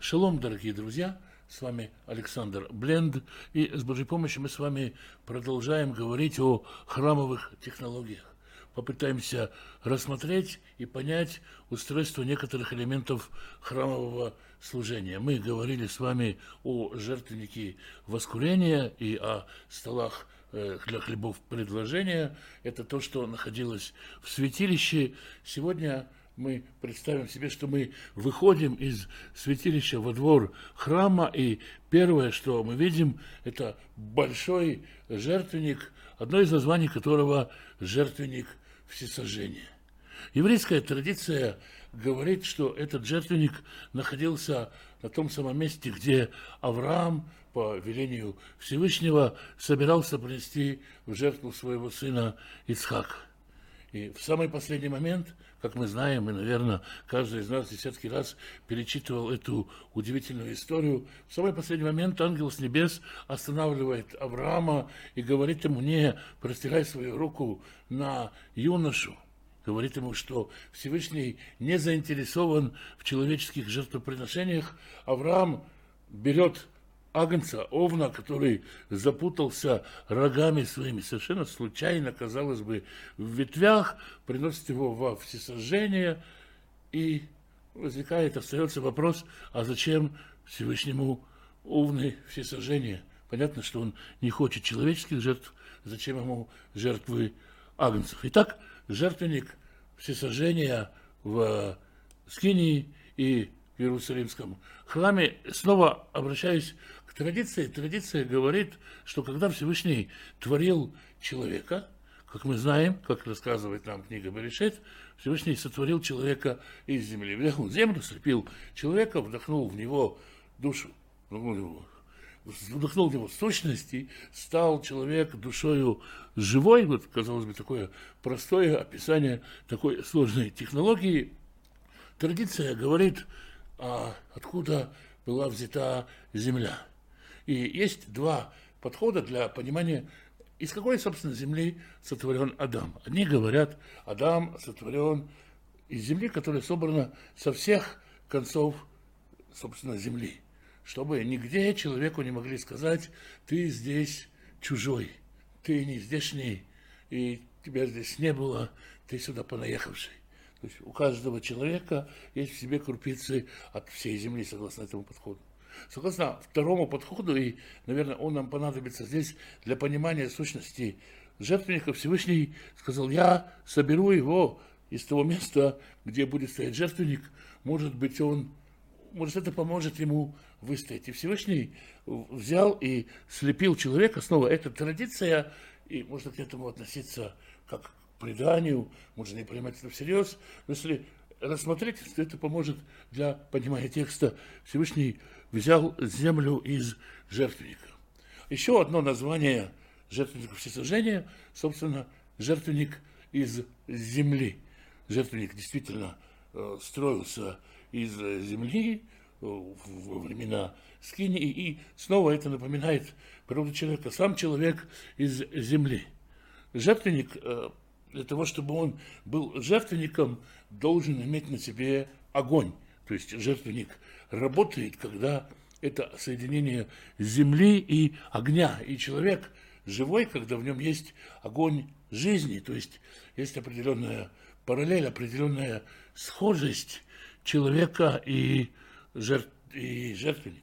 Шалом, дорогие друзья, с вами Александр Бленд, и с Божьей помощью мы с вами продолжаем говорить о храмовых технологиях. Попытаемся рассмотреть и понять устройство некоторых элементов храмового служения. Мы говорили с вами о жертвеннике воскурения и о столах для хлебов предложения. Это то, что находилось в святилище. Сегодня мы представим себе, что мы выходим из святилища во двор храма, и первое, что мы видим, это большой жертвенник, одно из названий которого жертвенник всесожжения. Еврейская традиция говорит, что этот жертвенник находился на том самом месте, где Авраам по велению Всевышнего собирался принести в жертву своего сына Ицхака. И в самый последний момент, как мы знаем, и, наверное, каждый из нас десятки раз перечитывал эту удивительную историю, в самый последний момент ангел с небес останавливает Авраама и говорит ему: не простирай свою руку на юношу. Говорит ему, что Всевышний не заинтересован в человеческих жертвоприношениях. Авраам берет агнца, овна, который запутался рогами своими совершенно случайно, казалось бы, в ветвях, приносит его во всесожжение, и остается вопрос, а зачем Всевышнему овны всесожжения? Понятно, что он не хочет человеческих жертв, зачем ему жертвы агнцев? Итак, жертвенник всесожжения в Скинии и в Иерусалимском храме. Снова обращаюсь к традиции. Традиция говорит, что когда Всевышний творил человека, как мы знаем, как рассказывает нам книга Берешит, Всевышний сотворил человека из земли. Взял землю, слепил человека, вдохнул в него душу, вдохнул в него сущность, и стал человек душою живой. Вот, казалось бы, такое простое описание такой сложной технологии. Традиция говорит, откуда была взята земля. И есть два подхода для понимания, из какой, собственно, земли сотворен Адам. Одни говорят, Адам сотворен из земли, которая собрана со всех концов, собственно, земли, чтобы нигде человеку не могли сказать: ты здесь чужой, ты не здешний, и тебя здесь не было, ты сюда понаехавший. То есть у каждого человека есть в себе крупицы от всей земли, согласно этому подходу. Согласно второму подходу, и, наверное, он нам понадобится здесь для понимания сущности жертвенника, Всевышний сказал: я соберу его из того места, где будет стоять жертвенник. Может это поможет ему выстоять. И Всевышний взял и слепил человека. Снова эта традиция, и можно к этому относиться как к преданию, можно не принимать это всерьез. Но если рассмотреть, то это поможет для понимания текста. Всевышний взял землю из жертвенника. Еще одно название жертвенника всесожжения, собственно, жертвенник из земли. Жертвенник действительно строился из земли во времена Скинии, и снова это напоминает природу человека. Сам человек из земли. Жертвенник, для того, чтобы он был жертвенником, должен иметь на себе огонь. То есть жертвенник работает, когда это соединение земли и огня. И человек живой, когда в нем есть огонь жизни. То есть есть определенная параллель, определенная схожесть человека и жертвенника.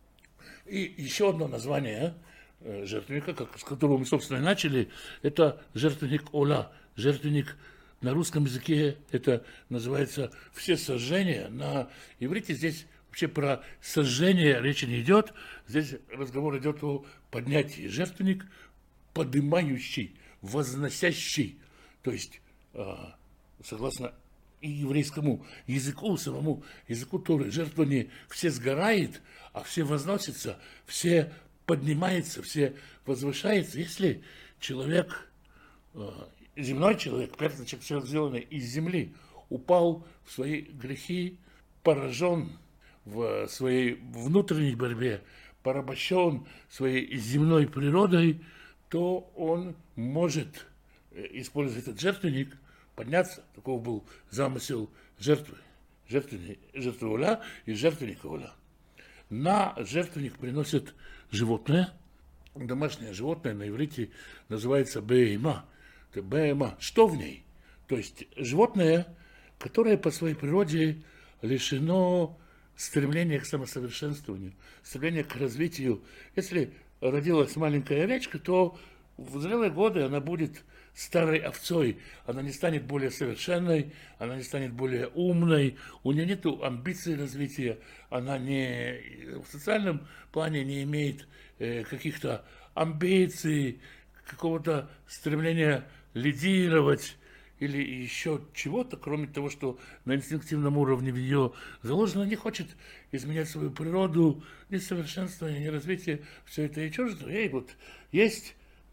И еще одно название жертвенника, с которого мы, собственно, и начали, это жертвенник Ола. Жертвенник на русском языке это называется всесожжение. На иврите здесь вообще про сожжение речи не идет. Здесь разговор идет о поднятии. Жертвенник поднимающий, возносящий. То есть, согласно и еврейскому языку, самому языку Торы, жертва не все сгорает, а все возносится, все поднимается, все возвышается. Если человек, земной человек, первый человек, сделанный из земли, упал в свои грехи, поражен в своей внутренней борьбе, порабощен своей земной природой, то он может, используя этот жертвенник, подняться. Таков был замысел жертвы. Жертвы Оля и жертвенника Оля. На жертвенник приносят животное. Домашнее животное на иврите называется бейма. Это бейма. Что в ней? То есть животное, которое по своей природе лишено стремления к самосовершенствованию, стремления к развитию. Если родилась маленькая овечка, то в зрелые годы она будет старой овцой, она не станет более совершенной, она не станет более умной, у нее нет амбиций развития, она не, в социальном плане не имеет каких-то амбиций, какого-то стремления лидировать или еще чего-то, кроме того, что на инстинктивном уровне в ее заложено, не хочет изменять свою природу, ни совершенствование, ни развитие, все это ей чуждо. Ей вот есть,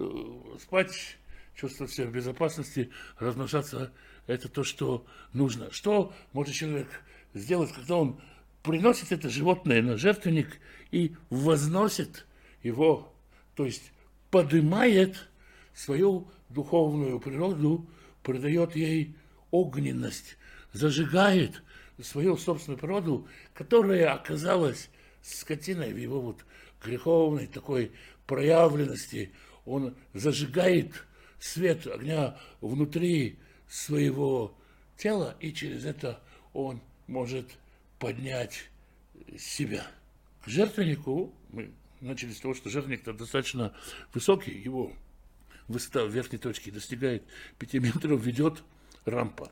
спать, чувствовать себя в безопасности, размножаться – это то, что нужно. Что может человек сделать, когда он приносит это животное на жертвенник и возносит его, то есть поднимает свою духовную природу, придает ей огненность, зажигает свою собственную природу, которая оказалась скотиной в его вот греховной такой проявленности. Он зажигает свет огня внутри своего тела, и через это он может поднять себя. К жертвеннику, мы начали с того, что жертвенник достаточно высокий, его высота в верхней точке достигает 5 метров, ведет рампа.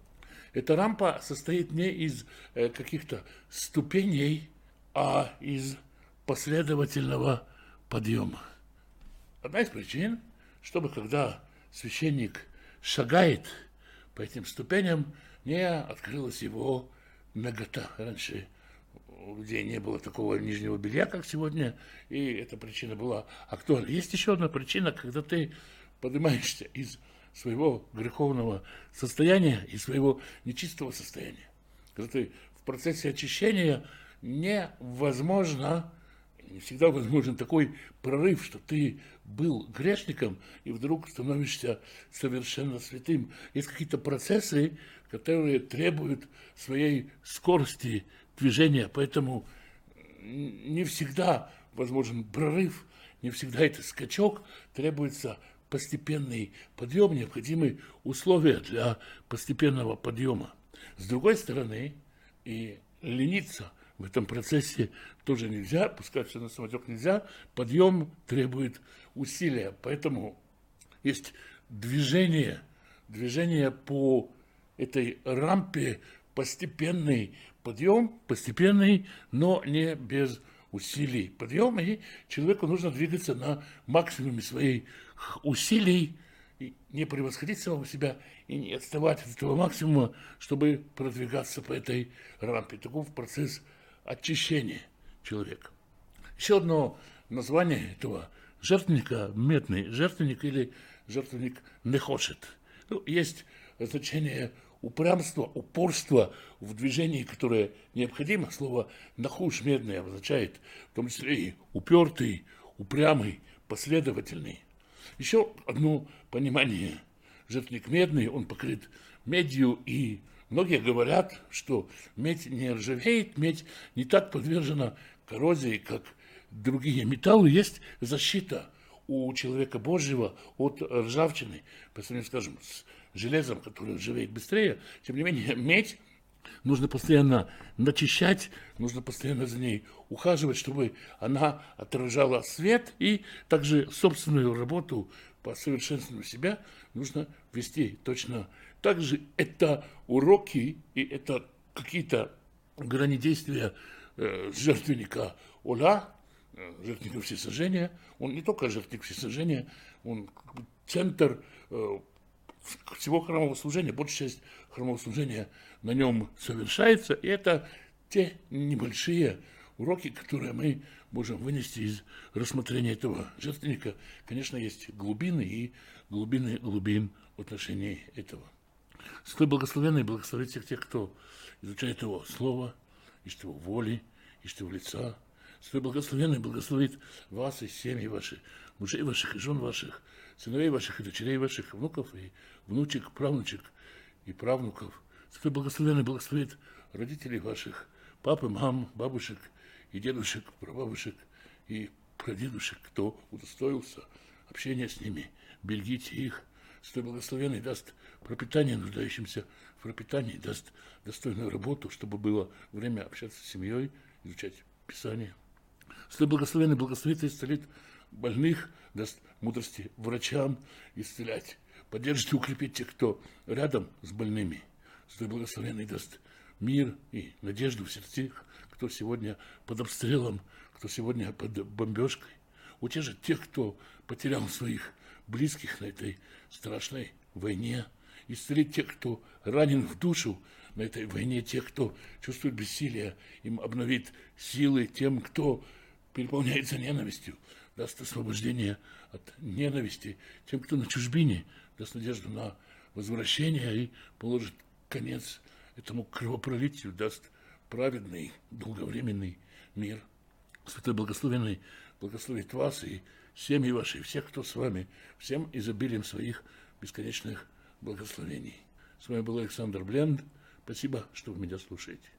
Эта рампа состоит не из каких-то ступеней, а из последовательного подъема. Одна из причин, чтобы когда священник шагает по этим ступеням, не открылась его нагота. Раньше у людей не было такого нижнего белья, как сегодня, и эта причина была актуальна. Есть еще одна причина, когда ты поднимаешься из своего греховного состояния, из своего нечистого состояния. Когда ты в процессе очищения невозможно, не всегда возможен такой прорыв, что ты был грешником и вдруг становишься совершенно святым. Есть какие-то процессы, которые требуют своей скорости движения, поэтому не всегда возможен прорыв, не всегда это скачок, требуется постепенный подъем, необходимые условия для постепенного подъема. С другой стороны, и лениться в этом процессе тоже нельзя, пускать все на самотек нельзя, подъем требует усилия, поэтому есть движение по этой рампе, постепенный подъем, постепенный, но не без усилий подъем, и человеку нужно двигаться на максимуме своих усилий, и не превосходить самого себя и не отставать от этого максимума, чтобы продвигаться по этой рампе. Таков процесс очищения человека. Еще одно название этого жертвенника – медный жертвенник или жертвенник нехошет. Есть значение упрямства, упорства в движении, которое необходимо. Слово нахуш медный означает в том числе и упертый, упрямый, последовательный. Еще одно понимание. Жертвенник медный, он покрыт медью, и многие говорят, что медь не ржавеет, медь не так подвержена коррозии, как другие металлы. Есть защита у человека Божьего от ржавчины, по сравнению, скажем, с железом, которое ржавеет быстрее. Тем не менее, медь нужно постоянно начищать, нужно постоянно за ней ухаживать, чтобы она отражала свет, и также собственную работу по совершенствованию себя нужно вести точно так же. Это уроки и это какие-то грани действия жертвенника Ола, жертвенника всесожжения. Он не только жертвенник всесожжения, он центр всего храмового служения, большая часть храмового служения на нем совершается, и это те небольшие уроки, которые мы можем вынести из рассмотрения этого жертвенника. Конечно, есть глубины и глубин в отношении этого. Святой Благословенный благословит всех тех, кто изучает Его Слово, ищет Его воли, ищет Его лица. Святой Благословенный благословит вас и семьи ваших, мужей ваших и жен ваших, сыновей ваших и дочерей ваших, внуков и внучек, правнучек и правнуков. Святой Благословенный благословит родителей ваших, папы, мам, бабушек и дедушек, прабабушек, и прадедушек, кто удостоился общения с ними. Берегите их. Святой Благословенный даст пропитание нуждающимся в пропитании, даст достойную работу, чтобы было время общаться с семьей, изучать Писание. Святой Благословенный благословит и исцелит больных, даст мудрости врачам исцелять, поддержит и укрепит тех, кто рядом с больными. Святой Благословенный даст мир и надежду в сердцах, кто сегодня под обстрелом, кто сегодня под бомбежкой. Утешит тех, кто потерял своих близких на этой страшной войне. Исцелить тех, кто ранен в душу на этой войне, тех, кто чувствует бессилие, им обновит силы, тем, кто переполняется ненавистью, даст освобождение от ненависти, тем, кто на чужбине, даст надежду на возвращение и положит конец этому кровопролитию, даст праведный, долговременный мир. Святой Благословенный благословит вас и семьи ваши, всех, кто с вами, всем изобилием своих бесконечных благословений. С вами был Александр Бленд. Спасибо, что вы меня слушаете.